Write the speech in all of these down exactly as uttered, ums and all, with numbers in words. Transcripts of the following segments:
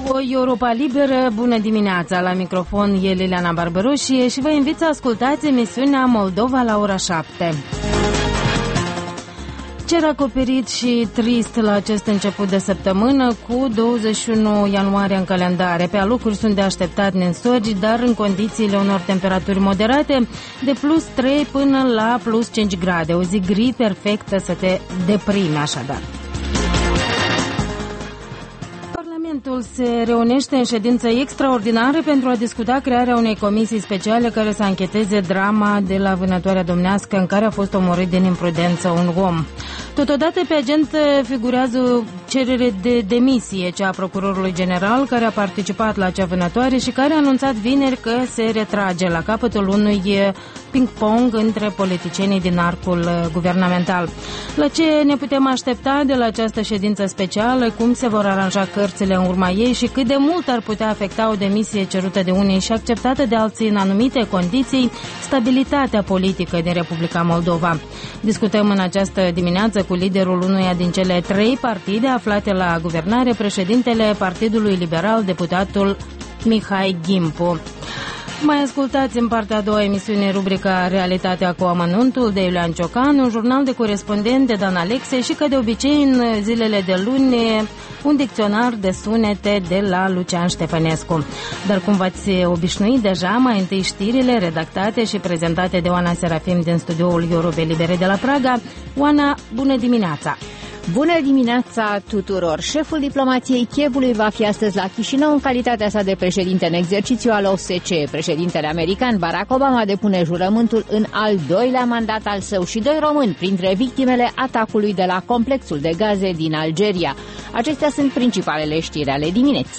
Europa Liberă, bună dimineața, la microfon e Liliana Barbaroșie și vă invit să ascultați emisiunea Moldova la ora șapte. Cer acoperit și trist la acest început de săptămână cu douăzeci și unu ianuarie în calendare. Pe alocuri sunt de așteptat ninsori, dar în condițiile unor temperaturi moderate de plus trei până la plus cinci grade. O zi gri perfectă să te deprime așadar. Parlamentul se reunește în ședință extraordinară pentru a discuta crearea unei comisii speciale care să ancheteze drama de la Vânătoarea Domnească în care a fost omorât din imprudență un om. Totodată pe agenda figurează cerere de demisie, cea a procurorului general care a participat la acea vânătoare și care a anunțat vineri că se retrage la capătul unui ping-pong între politicienii din arcul guvernamental. La ce ne putem aștepta de la această ședință specială, cum se vor aranja cărțile în urma ei și cât de mult ar putea afecta o demisie cerută de unii și acceptată de alții în anumite condiții stabilitatea politică din Republica Moldova. Discutăm în această dimineață cu liderul unuia din cele trei partide aflate la guvernare, președintele Partidului Liberal, deputatul Mihai Gimpu. Mai ascultați în partea a doua emisiune rubrica Realitatea cu amănuntul de Iulian Ciocan, un jurnal de corespondent de Dan Alexe și, ca de obicei, în zilele de luni, un dicționar de sunete de la Lucian Ștefănescu. Dar cum v-ați obișnuit deja, mai întâi știrile redactate și prezentate de Oana Serafim din studioul Europe Libere de la Praga. Oana, bună dimineața! Bună dimineața tuturor! Șeful diplomației Chievului va fi astăzi la Chișinău în calitatea sa de președinte în exercițiu al O S C E. Președintele american Barack Obama depune jurământul în al doilea mandat al său și doi români printre victimele atacului de la complexul de gaze din Algeria. Acestea sunt principalele știri ale dimineții.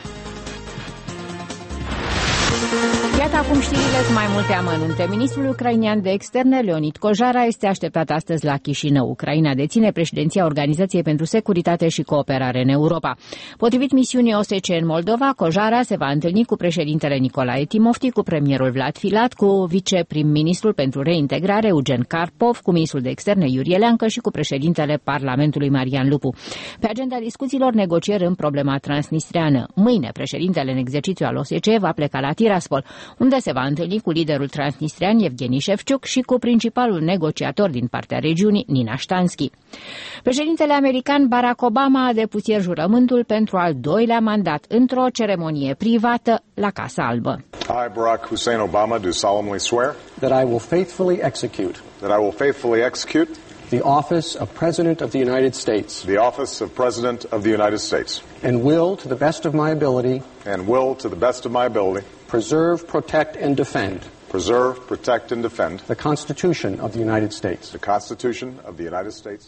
Iată acum știrile cu mai multe amănunte. Ministrul ucrainean de externe, Leonid Kojara, este așteptat astăzi la Chișinău. Ucraina deține președinția Organizației pentru Securitate și Cooperare în Europa. Potrivit misiunii O S C E în Moldova, Kojara se va întâlni cu președintele Nicolae Timofti, cu premierul Vlad Filat, cu viceprim-ministrul pentru reintegrare, Eugen Karpov, cu ministrul de externe, Iurie Leancă și cu președintele Parlamentului, Marian Lupu. Pe agenda discuțiilor, negocieri în problema transnistreană. Mâine, președintele în exercițiu al O S C E va pleca la Tiraspol, unde se va întâlni cu liderul transnistrean Evgeni Șefciuc și cu principalul negociator din partea regiunii, Nina Ștanski. Președintele american Barack Obama a depus ieri jurământul pentru al doilea mandat într-o ceremonie privată la Casa Albă. I, Barack Hussein Obama, do solemnly swear that I will faithfully execute that I will faithfully execute the office of President of the United States the office of President of the United States and will, to the best of my ability, and will, to the best of my ability, preserve, protect, and defend preserve, protect, and defend the Constitution of the United States. the Constitution of the United States.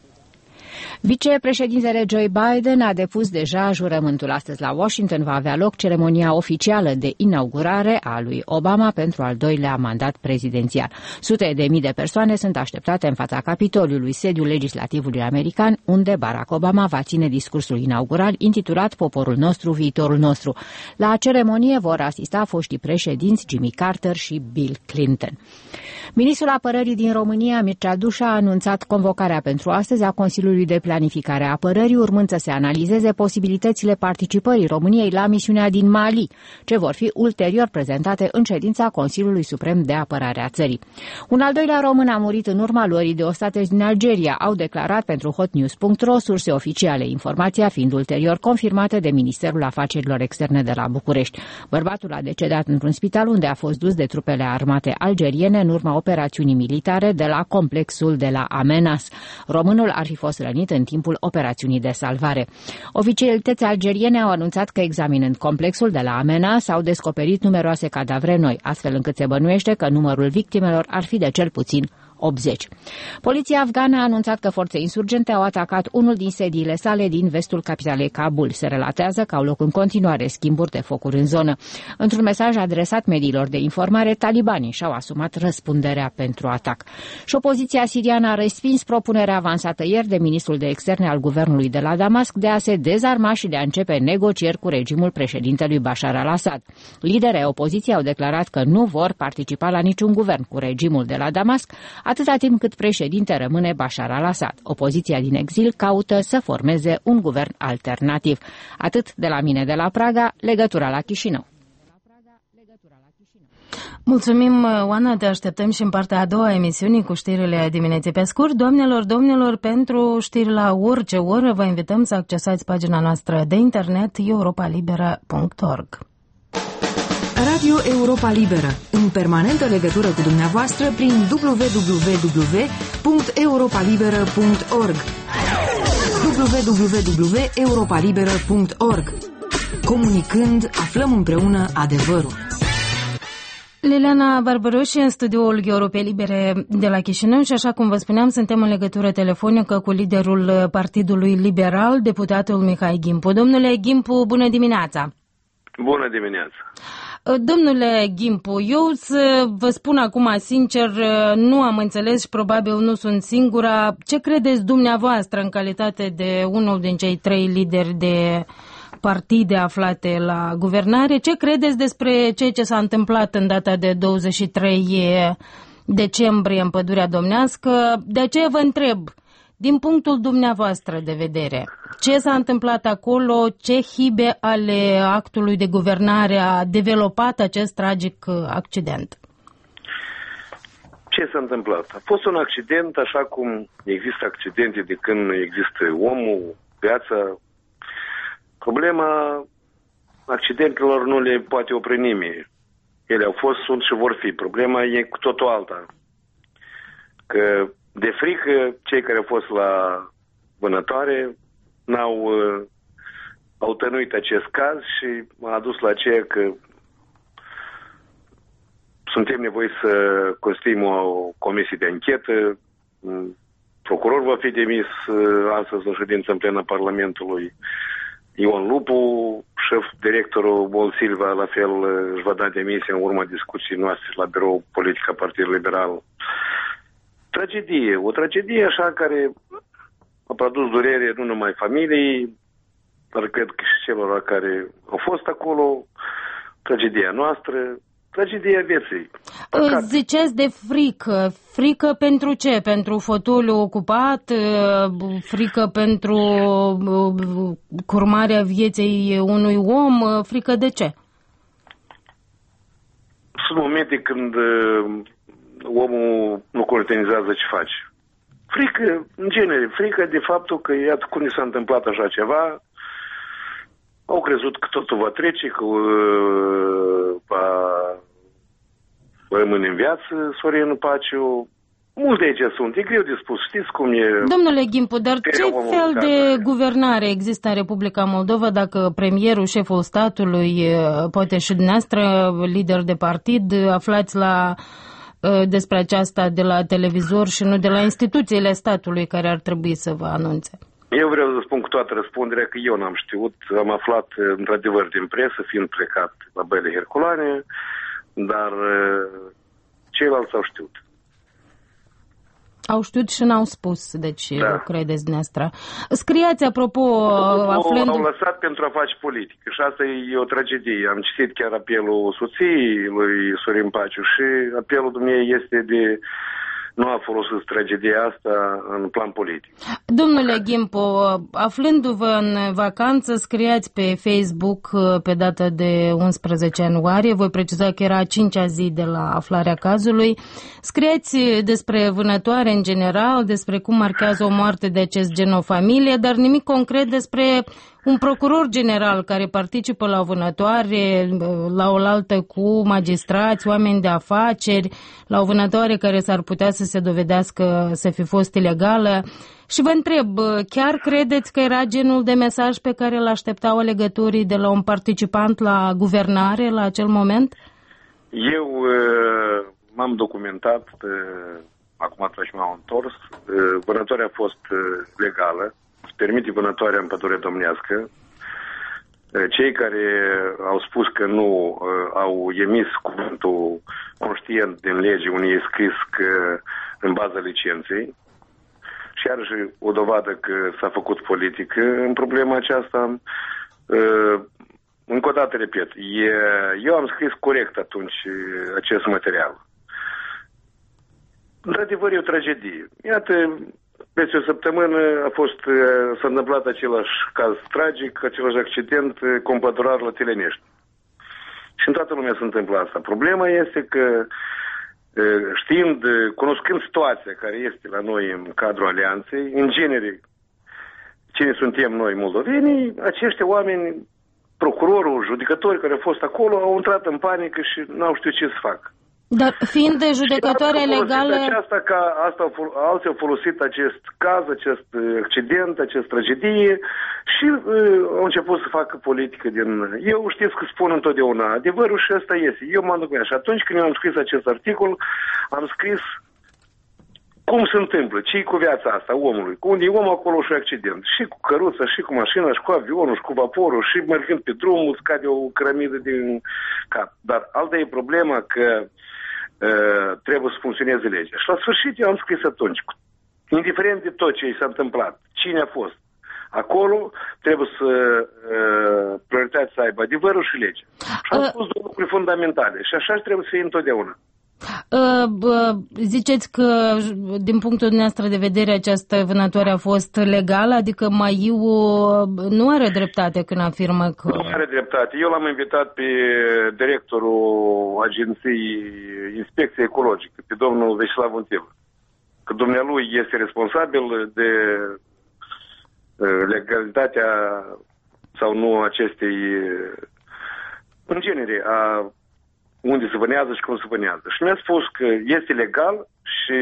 Vicepreședintele Joe Biden a depus deja jurământul. Astăzi la Washington va avea loc ceremonia oficială de inaugurare a lui Obama pentru al doilea mandat prezidențial. Sute de mii de persoane sunt așteptate în fața Capitoliului, sediul legislativului american, unde Barack Obama va ține discursul inaugural intitulat Poporul nostru, viitorul nostru. La ceremonie vor asista foștii președinți Jimmy Carter și Bill Clinton. Ministrul Apărării din România, Mircea Dușa, a anunțat convocarea pentru astăzi a Consiliului de Planificare a Apărării, urmând să se analizeze posibilitățile participării României la misiunea din Mali, ce vor fi ulterior prezentate în ședința Consiliului Suprem de Apărare a țării. Un al doilea român a murit în urma luării de ostateci din Algeria, au declarat pentru hotnews punct ro surse oficiale, informația fiind ulterior confirmată de Ministerul Afacerilor Externe de la București. Bărbatul a decedat într-un spital unde a fost dus de trupele armate algeriene în urma operațiunii militare de la complexul de la Amenas. Românul ar fi fost rănit în timpul operațiunii de salvare. Oficialități algeriene au anunțat că, examinând complexul de la Amenas, s-au descoperit numeroase cadavre noi, astfel încât se bănuiește că numărul victimelor ar fi de cel puțin optzeci. Poliția afgană a anunțat că forțe insurgente au atacat unul din sediile sale din vestul capitalei Kabul. Se relatează că au loc în continuare schimburi de focuri în zonă. Într-un mesaj adresat mediilor de informare, talibanii și-au asumat răspunderea pentru atac. Și opoziția siriană a respins propunerea avansată ieri de ministrul de externe al guvernului de la Damasc de a se dezarma și de a începe negocieri cu regimul președintelui Bashar al-Assad. Liderii opoziției au declarat că nu vor participa la niciun guvern cu regimul de la Damasc, atâta timp cât președinte rămâne Bashar al-Assad. Opoziția din exil caută să formeze un guvern alternativ. Atât de la mine de la Praga, legătura la Chișinău. Mulțumim, Oana, te așteptăm și în partea a doua a emisiunii cu știrile dimineții pe scurt. Doamnelor, domnilor, pentru știri la orice oră, vă invităm să accesați pagina noastră de internet europa liberă punct org. Radio Europa Liberă, în permanentă legătură cu dumneavoastră prin w w w punct europa liberă punct org w w w punct europa liberă punct org. Comunicând, aflăm împreună adevărul. Liliana Barbăroși în studioul Europei Libere de la Chișinău și așa cum vă spuneam, suntem în legătură telefonică cu liderul Partidului Liberal, deputatul Mihai Gimpu. Domnule Gimpu, bună dimineața! Bună dimineața! Domnule Gimpu, eu să vă spun acum sincer, nu am înțeles și probabil nu sunt singura. Ce credeți dumneavoastră în calitate de unul din cei trei lideri de partide aflate la guvernare? Ce credeți despre ceea ce s-a întâmplat în data de douăzeci și trei decembrie în Pădurea Domnească? De aceea vă întreb, din punctul dumneavoastră de vedere, ce s-a întâmplat acolo, ce hibe ale actului de guvernare a developat acest tragic accident? Ce s-a întâmplat? A fost un accident, așa cum există accidente de când există omul, viața. Problema accidentelor nu le poate opri nimeni. Ele au fost, sunt și vor fi. Problema e cu totul alta. Că de frică, cei care au fost la vânătoare n-au au tănuit acest caz și m-a adus la aceea că suntem nevoiți să constituim o comisie de anchetă. Procuror va fi demis astăzi în ședință în plenă Parlamentului. Ion Lupu, șef directorul Bol Silva, la fel își va da demisia în urma discuției noastre la birou politic a Partidului Liberal. Tragedie, o tragedie așa care a produs durere nu numai familiei, dar cred că și celor care au fost acolo, tragedia noastră, tragedia vieții. Păcat. Ziceți de frică. Frică pentru ce? Pentru fotoliu ocupat? Frică pentru curmarea vieții unui om? Frică de ce? Sunt momente când omul nu conștientizează ce face. Frică, în genere, frică de faptul că, iată, cum ni s-a întâmplat așa ceva, au crezut că totul va trece, că uh, va rămâne în viață Sorin Paciu. Multe aici sunt, e greu de spus, știți cum e. Domnule Gimpu, dar ce fel de guvernare există în Republica Moldova dacă premierul, șeful statului, poate și dumneavoastră, lider de partid, aflați la despre aceasta de la televizor și nu de la instituțiile statului care ar trebui să vă anunțe? Eu vreau să spun cu toată răspunderea că eu n-am știut. Am aflat într-adevăr din presă, fiind plecat la Băile Herculane, dar ceilalți au știut. Au știut și n-au spus, deci da. Credeți dumneavoastră. Scriați, apropo, aflând... Au lăsat pentru a face politică și asta e o tragedie. Am citit chiar apelul soției lui Sorin Paciu și apelul dumneavoastră este de nu a folosit tragedia asta în plan politic. Domnule Gimpu, aflându-vă în vacanță, scriați pe Facebook pe data de unsprezece ianuarie, voi preciza că era a cincea zi de la aflarea cazului, scriați despre vânătoare în general, despre cum marchează o moarte de acest gen o familie, dar nimic concret despre un procuror general care participă la o vânătoare, la oaltă cu magistrați, oameni de afaceri, la o vânătoare care s-ar putea să se dovedească să fi fost ilegală. Și vă întreb, chiar credeți că era genul de mesaj pe care îl așteptau alegătorii de la un participant la guvernare la acel moment? Eu m-am documentat, acum atunci m-am întors, vânătoarea a fost legală. Permite vânătoarea în Pădurea Domnească. Cei care au spus că nu au emis cuvântul conștient din lege unde e scris că în baza licenței și iarăși o dovadă că s-a făcut politică în problema aceasta. Încă o dată repet, eu am scris corect atunci acest material. într-adevăr, e o tragedie. Iată, peste o săptămână a fost, s-a întâmplat același caz tragic, același accident cu un pădurar la Telenești. Și în toată lumea se întâmplă asta. Problema este că, știind, cunoscând situația care este la noi în cadrul alianței, în genere, cine suntem noi moldovenii, acești oameni, procurorul, judecători care au fost acolo, au intrat în panică și n-au știut ce să facă. Dar fiind de judecătoare legală... Aceasta, ca asta, alții au folosit acest caz, acest accident, această tragedie și uh, au început să facă politică din... Eu știți că spun întotdeauna, adevărul și ăsta este. Eu mă duc și atunci când eu am scris acest articol, am scris cum se întâmplă, ce-i cu viața asta omului, cu unde e om acolo și accident, și cu căruța, și cu mașina, și cu avionul, și cu vaporul, și mergând pe drumul, scade o cărămidă din cap. Dar alta e problema că uh, trebuie să funcționeze legea. Și la sfârșit eu am scris atunci, indiferent de tot ce i s-a întâmplat, cine a fost acolo, trebuie să uh, prioritatea să aibă adevărul și legea. Și am spus două lucruri fundamentale și așa trebuie să fie întotdeauna. Ziceți că, din punctul dumneavoastră de vedere, această vânătoare a fost legală? Adică Maiu nu are dreptate când afirmă că... Nu are dreptate. Eu l-am invitat pe directorul Agenției Inspecției Ecologice, pe domnul Veșlav Untilă, că dumnealui este responsabil de legalitatea sau nu acestei, în genere, a unde se vânează și cum se vânează. Și mi-a spus că este legal și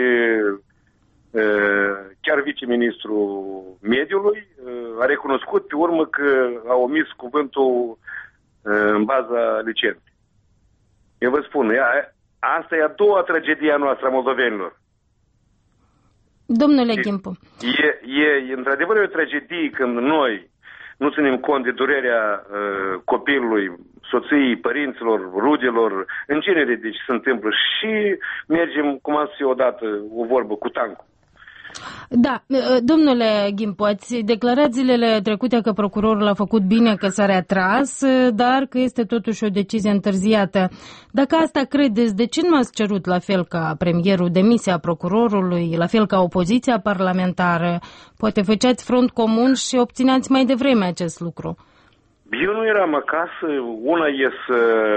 uh, chiar viceministrul mediului uh, a recunoscut pe urmă că a omis cuvântul uh, în baza licenței. Eu vă spun, ea, asta e a doua tragedie a noastră a moldovenilor. Domnule Ghimpu. E, e, într-adevăr e o tragedie când noi nu ținem cont de durerea uh, copilului, soției, părinților, rudelor, în genere de ce se întâmplă și mergem, cum am spus odată, o vorbă cu tancul. Da, domnule Ghimpu, ați declarat zilele trecute că procurorul a făcut bine că s-a retras, dar că este totuși o decizie întârziată. Dacă asta credeți, de ce nu ați cerut la fel ca premierul demisia procurorului, la fel ca opoziția parlamentară? Poate făceați front comun și obțineați mai devreme acest lucru. Eu nu eram acasă, una e să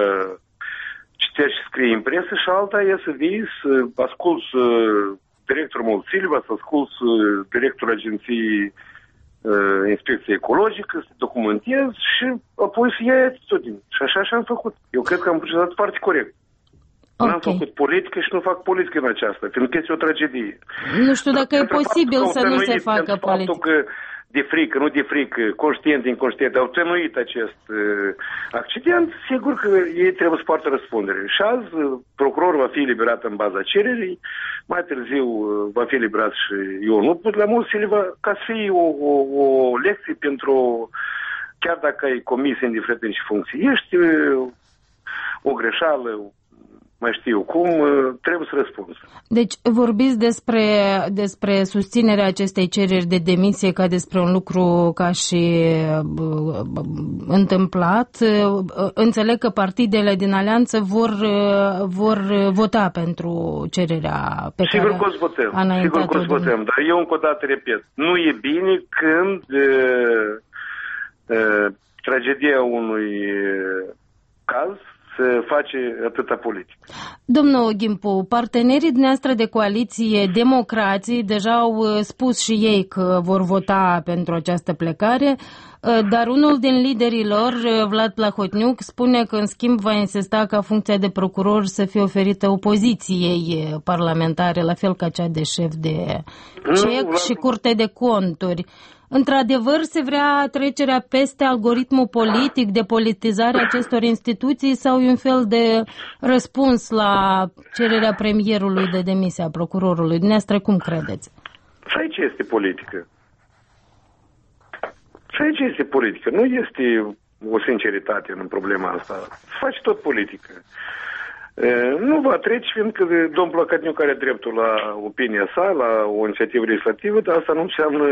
citești și scrie în presă și alta e să vii, să asculți directorul Mulțilva, să asculți directorul Agenției uh, Inspecției Ecologică, să documentezi și apoi să iei atitudine. Și așa și-am făcut. Eu cred că am procedat foarte corect. Okay. N-am făcut politică și nu fac politică în aceasta, pentru că este o tragedie. Nu știu dacă Dar e posibil să nu se facă politică. Că de frică, nu de frică, conștient, inconștient, au tănuit acest uh, accident, sigur că ei trebuie să poartă răspundere. Și azi procurorul va fi eliberat în baza cererii, mai târziu uh, va fi eliberat și Ion Lupu de la Mulțilva, ca să fie o, o, o lecție pentru, chiar dacă ai comis indiferent în ce funcție ești, uh, o greșeală, mai știu cum, trebuie să răspunzi. Deci vorbiți despre, despre susținerea acestei cereri de demisie ca despre un lucru ca și uh, întâmplat. Uh, înțeleg că partidele din alianță vor, uh, vor vota pentru cererea pe Sigur care că o să votăm. a înaintat-o. Sigur că o să votăm, dar eu încă o dată repet, nu e bine când uh, uh, tragedia unui uh, caz se face atâta politică. Domnul Ghimpu, partenerii dumneavoastră de coaliție, democrații, deja au spus și ei că vor vota pentru această plecare, dar unul din liderii lor, Vlad Plahotniuc, spune că în schimb va insista ca funcția de procuror să fie oferită opoziției parlamentare, la fel ca cea de șef de C E C și Curte de Conturi. Într-adevăr, se vrea trecerea peste algoritmul politic, de politizarea acestor instituții sau un fel de răspuns la cererea premierului de demisia a procurorului? Dumneavoastră, cum credeți? Și aici este politică. Și aici este politică. Nu este o sinceritate în problema asta. Faci tot politică. Nu va trece, fiindcă domnul Plahotniuc are dreptul la opinia sa, la o inițiativă legislativă, dar asta nu înseamnă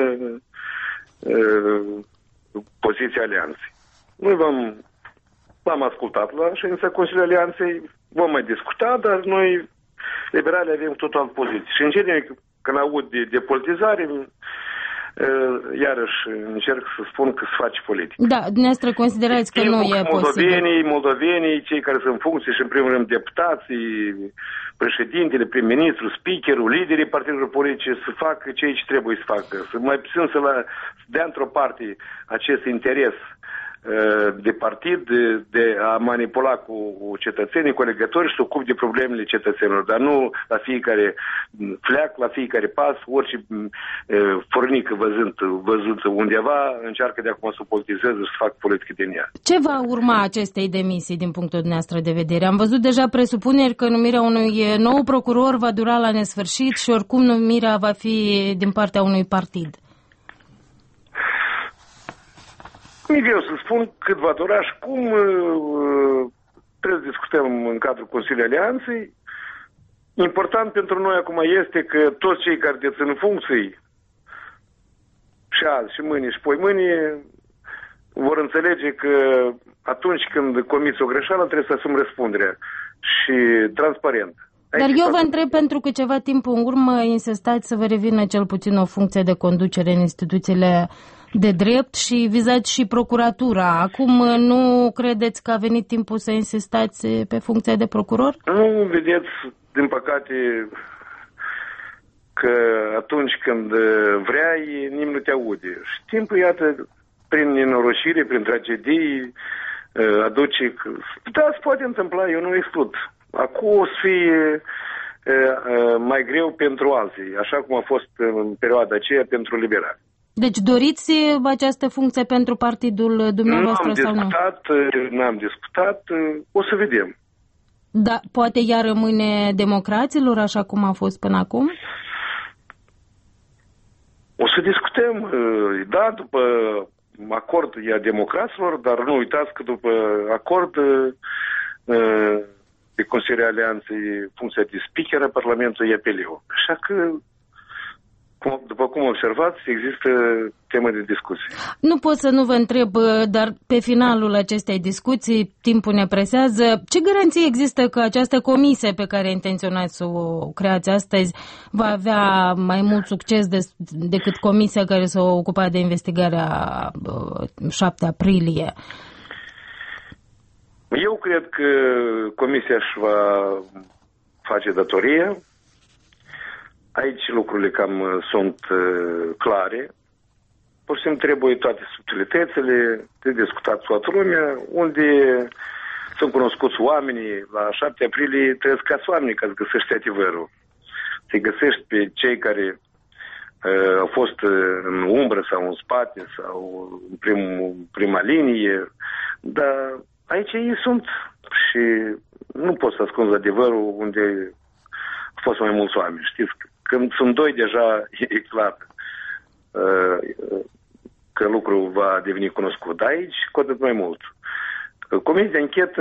poziția alianței. Noi v-am, v-am ascultat la ședința Consiliului Alianței, vom mai discuta, dar noi liberalii avem totul altă poziție. Și în genere, când aud de, de politizare, iarăși încerc să spun că se face politică. Da, dumneavoastră considerați că nu e moldovenii, posibil. Moldovenii, cei care sunt în funcție și în primul rând deputații, președintele, prim-ministru, speakerul, liderii partidelor politice să facă ceea ce trebuie să facă. Să mai puțin să, la, să dea într-o parte acest interes de partid, de, de a manipula cu cetățenii, cu alegători și să ocupe de problemele cetățenilor, dar nu la fiecare fleac, la fiecare pas, orice furnică văzând, văzut undeva, încearcă de acum să politizeze și să facă politică din ea. Ce va urma acestei demisii din punctul dumneavoastră de vedere? Am văzut deja presupuneri că numirea unui nou procuror va dura la nesfârșit și oricum numirea va fi din partea unui partid. Nu e greu să spun cât va dura și cum, trebuie să discutăm în cadrul Consiliului Alianței. Important pentru noi acum este că toți cei care dețin funcții și azi, și mâine, și poi mâine vor înțelege că atunci când comiți o greșeală trebuie să asumi răspunderea și transparent. Dar eu vă întreb pentru că ceva timp în urmă insistați să vă revină cel puțin o funcție de conducere în instituțiile de drept și vizați și procuratura. Acum nu credeți că a venit timpul să insistați pe funcția de procuror? Nu vedeți, din păcate, că atunci când vrei, nimeni nu te aude. Și timpul, iată, prin nenorocire, prin tragedii, aduce... Da, se poate întâmpla, eu nu exclud. Acum o să fie mai greu pentru alții, așa cum a fost în perioada aceea pentru liberali. Deci doriți această funcție pentru partidul dumneavoastră n-am sau discutat, nu? N-am discutat, o să vedem. Da, poate ea rămâne democraților așa cum a fost până acum? O să discutăm, da, după acord e a democraților, dar nu uitați că după acord de Consiliul Alianței, funcția de speaker a Parlamentului e apeliu. Așa că, după cum observați, există temă de discuție. Nu pot să nu vă întreb, dar pe finalul acestei discuții, timpul ne presează, ce garanție există că această comisie pe care intenționați să o creați astăzi va avea mai mult succes de, decât comisia care s-a ocupat de investigarea șapte aprilie? Eu cred că comisia își va face datoria. Aici lucrurile cam sunt clare. Pur și simplu trebuie toate subtilitățile de discutat cu toată lumea, unde sunt cunoscuți oamenii. La șapte aprilie trebuie să cați oamenii ca să găsești adevărul. Să găsești pe cei care uh, au fost în umbră sau în spate sau în prim, prima linie. Dar aici ei sunt și nu poți să ascunzi adevărul unde au fost mai mulți oameni. Știți, când sunt doi deja e clar uh, că lucrul va deveni cunoscut. Dar aici cu atât mai mult. Comisia de anchetă,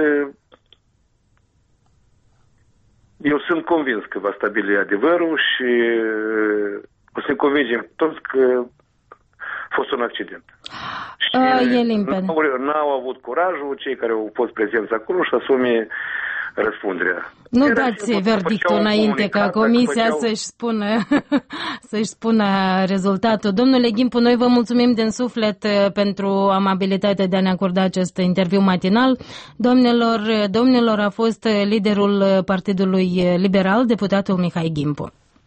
eu sunt convins că va stabili adevărul și o să ne convingem toți că a fost un accident. Uh, e limpede. N-au avut curajul cei care au fost prezenți acolo și asume răspunderea. Nu Era dați verdictul înainte ca comisia făceau... să-și spună, să-și spună rezultatul. Domnule Ghimpu, noi vă mulțumim din suflet pentru amabilitatea de a ne acorda acest interviu matinal. Domnilor, domnilor, a fost liderul Partidului Liberal, deputatul Mihai Ghimpu.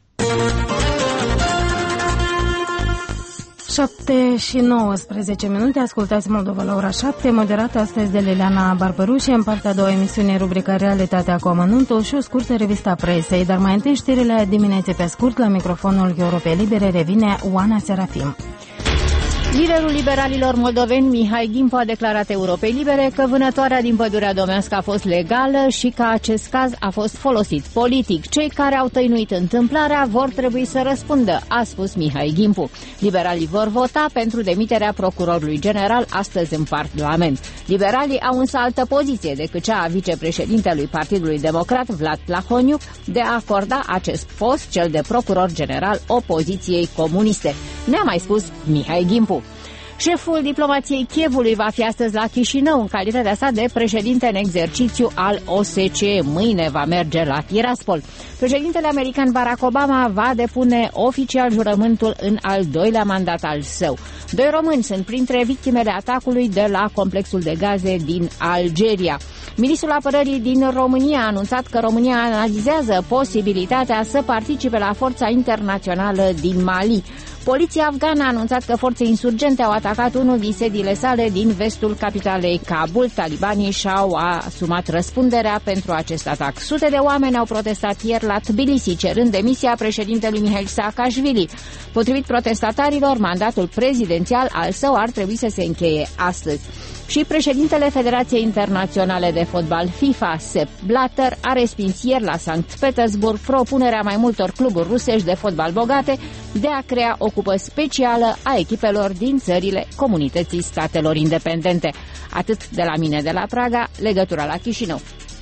șapte și nouăsprezece minute, ascultați Moldova la ora șapte, moderată astăzi de Liliana Barbarușe, în partea a doua emisiune, rubrica Realitatea cu amănuntul și o scurtă revista presei, dar mai întâi știrile dimineții pe scurt, la microfonul Europei Libere revine Oana Serafim. Liderul liberalilor moldoveni, Mihai Ghimpu, a declarat Europei Libere că vânătoarea din pădurea Domească a fost legală și că acest caz a fost folosit politic. Cei care au tăinuit întâmplarea vor trebui să răspundă, a spus Mihai Ghimpu. Liberalii vor vota pentru demiterea procurorului general astăzi în Parlament. Liberalii au însă altă poziție decât cea a vicepreședintelui Partidului Democrat, Vlad Plahoniuc, de a acorda acest post, cel de procuror general, opoziției comuniste. Ne-a mai spus Mihai Ghimpu. Șeful diplomației Kievului va fi astăzi la Chișinău în calitatea sa de președinte în exercițiu al O S C E. Mâine va merge la Tiraspol. Președintele american Barack Obama va depune oficial jurământul în al doilea mandat al său. Doi români sunt printre victimele atacului de la complexul de gaze din Algeria. Ministrul Apărării din România a anunțat că România analizează posibilitatea să participe la forța internațională din Mali. Poliția afgană a anunțat că forțe insurgente au atacat unul din sediile sale din vestul capitalei Kabul. Talibanii și-au asumat răspunderea pentru acest atac. Sute de oameni au protestat ieri la Tbilisi, cerând demisia președintelui Mihail Saakashvili. Potrivit protestatarilor, mandatul prezidențial al său ar trebui să se încheie astăzi. Și președintele Federației Internaționale de Fotbal FIFA, Sepp Blatter, a respins ieri la Sankt Petersburg propunerea mai multor cluburi rusești de fotbal bogate de a crea o cupă specială a echipelor din țările Comunității Statelor Independente. Atât de la mine de la Praga, legătura la Chișinău.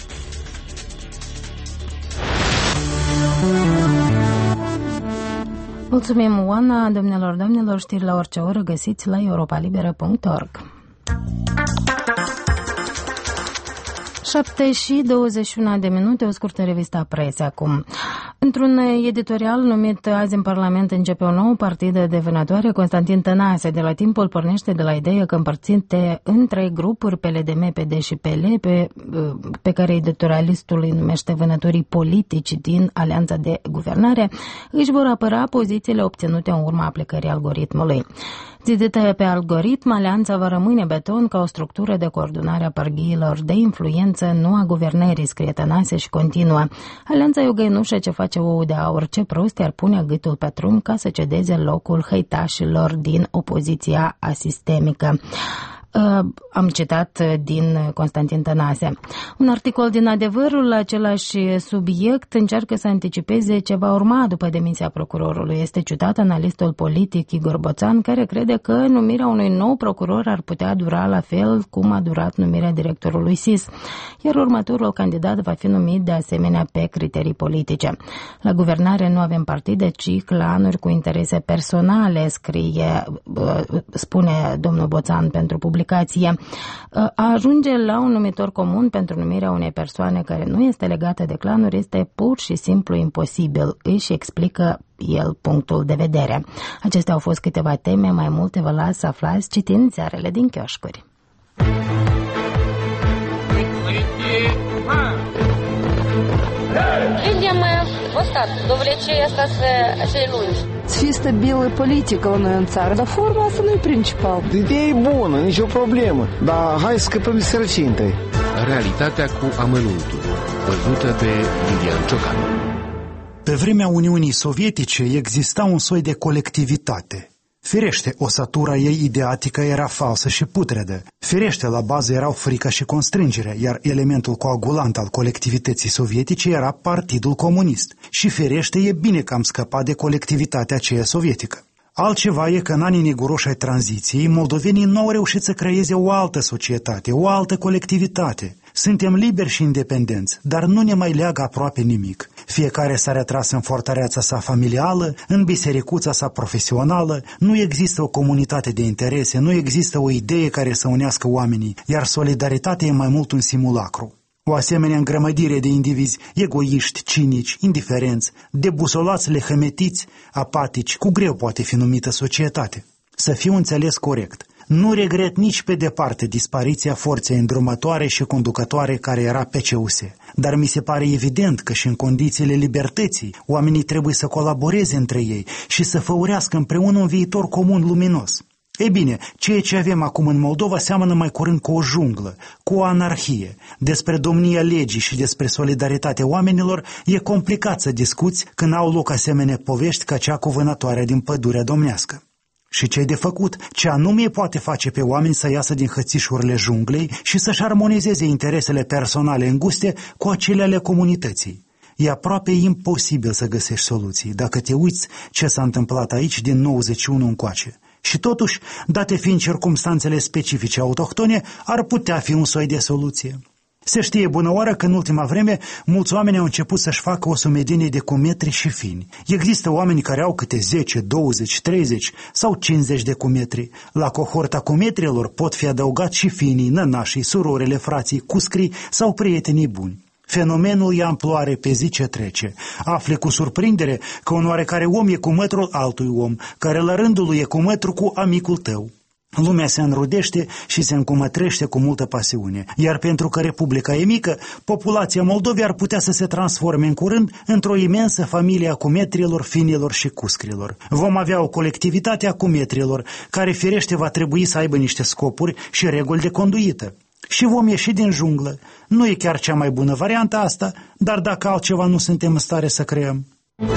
Mulțumim, Oana, domnilor, domnilor, știri la orice oră găsiți la europa libera punct org. șapte și douăzeci și unu de minute, o scurtă revistă a presei acum. Într-un editorial numit Azi în Parlament începe o nouă partidă de vânătoare, Constantin Tănase de la Timpul pornește de la ideea că împărțite între grupuri P L D M, P D și P L, pe, pe care editorialistul îi numește vânătorii politici din Alianța de Guvernare, își vor apăra pozițiile obținute în urma aplicării algoritmului. Zidită pe algoritm, Alianța va rămâne beton ca o structură de coordonare a părghiilor de influență, nu a guvernării, scrie Tănase și continuă. Alianța e o găinușă ce face ou de aur, ce prost iar pune gâtul pe drum ca să cedeze locul hăitașilor din opoziția asistemică. Uh, am citat din Constantin Tănase. Un articol din Adevărul la același subiect încearcă să anticipeze ce va urma după demisia procurorului. Este citat analistul politic Igor Boțan, care crede că numirea unui nou procuror ar putea dura la fel cum a durat numirea directorului S I S, iar următorul candidat va fi numit de asemenea pe criterii politice. La guvernare nu avem partide, ci clanuri cu interese personale, scrie, spune domnul Boțan pentru public. A ajunge la un numitor comun pentru numirea unei persoane care nu este legată de clanuri este pur și simplu imposibil, își explică el punctul de vedere. Acestea au fost câteva teme, mai multe vă las să aflați citind ziarele din chioșcuri. Видимо, вот так, довлече asta acei lungi. Fi stabilă politică la noi în țară, dar forma asta nu e principal. Ideea e bună, nicio problemă, dar hai să scăpăm de sărăcie întâi. Realitatea cu amănuntul, văzută de Lilian Ciocan. Pe vremea Uniunii Sovietice exista un soi de colectivitate. Firește, osatura ei ideatică era falsă și putredă. Firește, la bază erau frica și constrângerea, iar elementul coagulant al colectivității sovietice era Partidul Comunist. Și firește, e bine că am scăpat de colectivitatea aceea sovietică. Altceva e că în anii neguroși ai tranziției, moldovenii nu au reușit să creeze o altă societate, o altă colectivitate. Suntem liberi și independenți, dar nu ne mai leagă aproape nimic. Fiecare s-a retras în fortăreața sa familială, în bisericuța sa profesională, nu există o comunitate de interese, nu există o idee care să unească oamenii, iar solidaritatea e mai mult un simulacru. O asemenea îngrămădire de indivizi egoiști, cinici, indiferenți, debusolați, lehămetiți, apatici, cu greu poate fi numită societate. Să fiu înțeles corect. Nu regret nici pe departe dispariția forței îndrumătoare și conducătoare care era P C U S, dar mi se pare evident că și în condițiile libertății oamenii trebuie să colaboreze între ei și să făurească împreună un viitor comun luminos. Ei bine, ceea ce avem acum în Moldova seamănă mai curând cu o junglă, cu o anarhie. Despre domnia legii și despre solidaritatea oamenilor e complicat să discuți când au loc asemenea povești ca cea cu vânătoarea din pădurea domnească. Și ce-i de făcut? Ce anume poate face pe oameni să iasă din hățișurile junglei și să-și armonizeze interesele personale înguste cu acele ale comunității? E aproape imposibil să găsești soluții dacă te uiți ce s-a întâmplat aici din nouăzeci și unu încoace. Și totuși, date fiind circumstanțele specifice autohtone, ar putea fi un soi de soluție. Se știe bună oară că în ultima vreme mulți oameni au început să-și facă o sumedenie de cumetri și fini. Există oameni care au câte zece, douăzeci, treizeci sau cincizeci de cumetri. La cohorta cumetrilor pot fi adăugați și finii, nănașii, surorile, frații, cuscrii sau prietenii buni. Fenomenul ia amploare pe zi ce trece. Afli cu surprindere că un oarecare om e cu mătrul altui om, care la rândul lui e cu mătru cu amicul tău. Lumea se înrudește și se încumătrește cu multă pasiune, iar pentru că Republica e mică, populația Moldovei ar putea să se transforme în curând într-o imensă familie a cumetrilor, finilor și cuscrilor. Vom avea o colectivitate a cumetrilor, care firește va trebui să aibă niște scopuri și reguli de conduită. Și vom ieși din junglă. Nu e chiar cea mai bună variantă asta, dar dacă altceva nu suntem în stare să creăm.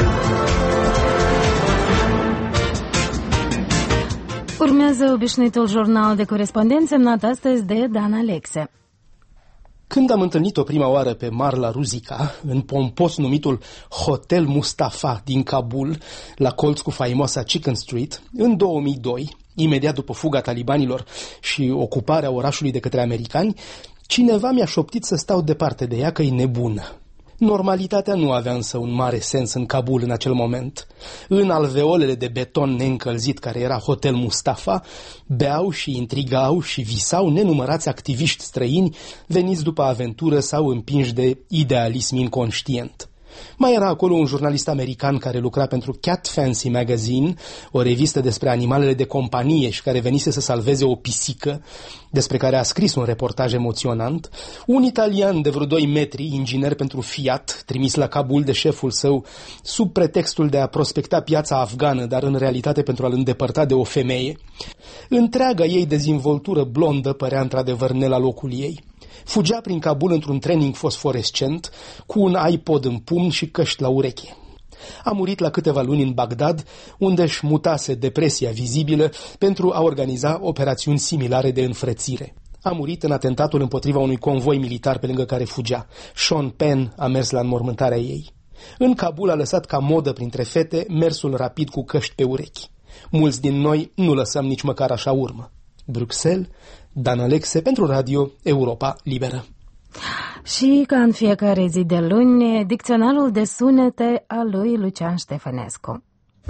Urmează obișnuitul jurnal de corespondență semnat astăzi de Dan Alexe. Când am întâlnit-o prima oară pe Marla Ruzica, în pompos numitul Hotel Mustafa din Kabul, la colț cu faimoasa Chicken Street, în două mii doi, imediat după fuga talibanilor și ocuparea orașului de către americani, cineva mi-a șoptit să stau departe de ea, că e nebună. Normalitatea nu avea însă un mare sens în Kabul în acel moment. În alveolele de beton neîncălzit care era Hotel Mustafa, beau și intrigau și visau nenumărați activiști străini veniți după aventură sau împinși de idealism inconștient. Mai era acolo un jurnalist american care lucra pentru Cat Fancy Magazine, o revistă despre animalele de companie și care venise să salveze o pisică, despre care a scris un reportaj emoționant, un italian de vreo doi metri, inginer pentru Fiat, trimis la Kabul de șeful său sub pretextul de a prospecta piața afgană, dar în realitate pentru a-l îndepărta de o femeie. Întreaga ei dezvoltură blondă părea într-adevăr ne la locul ei. Fugea prin Kabul într-un training fosforescent, cu un iPod în pumn și căști la ureche. A murit la câteva luni în Bagdad, unde își mutase depresia vizibilă pentru a organiza operațiuni similare de înfrățire. A murit în atentatul împotriva unui convoi militar pe lângă care fugea. Sean Penn a mers la înmormântarea ei. În Kabul a lăsat ca modă printre fete mersul rapid cu căști pe urechi. Mulți din noi nu lăsăm nici măcar așa urmă. Bruxelles, Dan Alexe pentru Radio Europa Liberă. Și ca în fiecare zi de luni, dicționarul de sunete al lui Lucian Ștefănescu.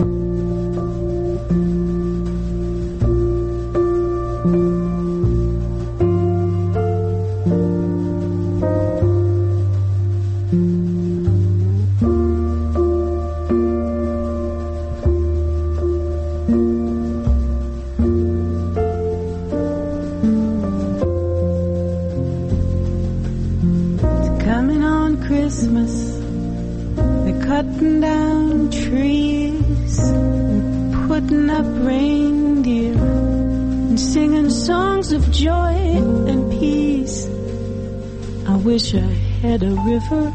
Christmas, they're cutting down trees and putting up reindeer and singing songs of joy and peace. I wish I had a river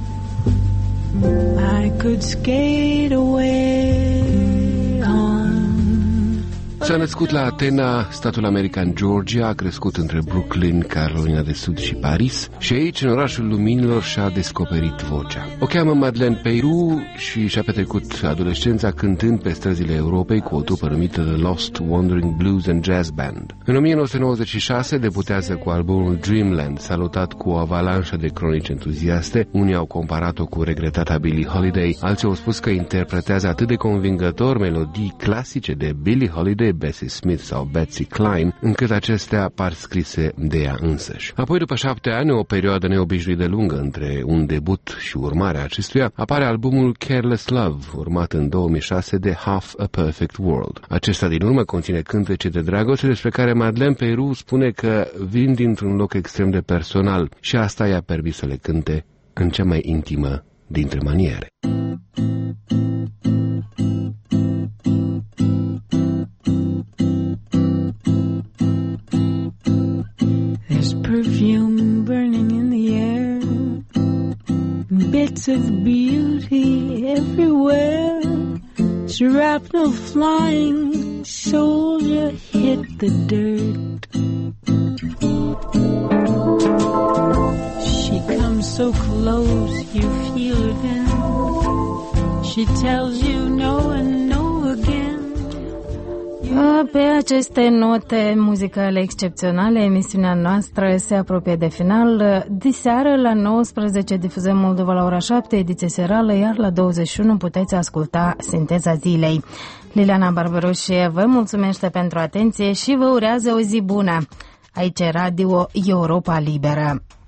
I could skate away on. S-a născut la Atena, statul american Georgia, a crescut între Brooklyn, Carolina de Sud și Paris și aici, în orașul luminilor, și-a descoperit vocea. O cheamă Madeleine Peyrou și și-a petrecut adolescența cântând pe străzile Europei cu o trupă numită The Lost Wandering Blues and Jazz Band. În o mie nouă sute nouăzeci și șase debutează cu albumul Dreamland, salutat cu o avalanșă de cronici entuziaste. Unii au comparat-o cu regretata Billie Holiday, alții au spus că interpretează atât de convingător melodii clasice de Billie Holiday, Bessie Smith sau Betsy Klein, încât acestea par scrise de ea însăși. Apoi, după șapte ani, o perioadă neobișnuit de lungă între un debut și urmarea acestuia, apare albumul Careless Love, urmat în două mii șase de Half a Perfect World. Acesta din urmă conține cântece de dragoste despre care Madeleine Peyrou spune că vin dintr-un loc extrem de personal și asta i-a permis să le cânte în cea mai intimă dintre maniere. Perfume burning in the air, bits of beauty everywhere, shrapnel flying, soldier hit the dirt. She comes so close, you feel her then. She tells you no and no again. You Pe aceste note muzicale excepționale, emisiunea noastră se apropie de final. Diseară la nouăsprezece difuzăm Moldova la ora șapte, ediție serală, iar la douăzeci și unu puteți asculta Sinteza zilei. Liliana Barbaroșie vă mulțumește pentru atenție și vă urează o zi bună. Aici e Radio Europa Liberă.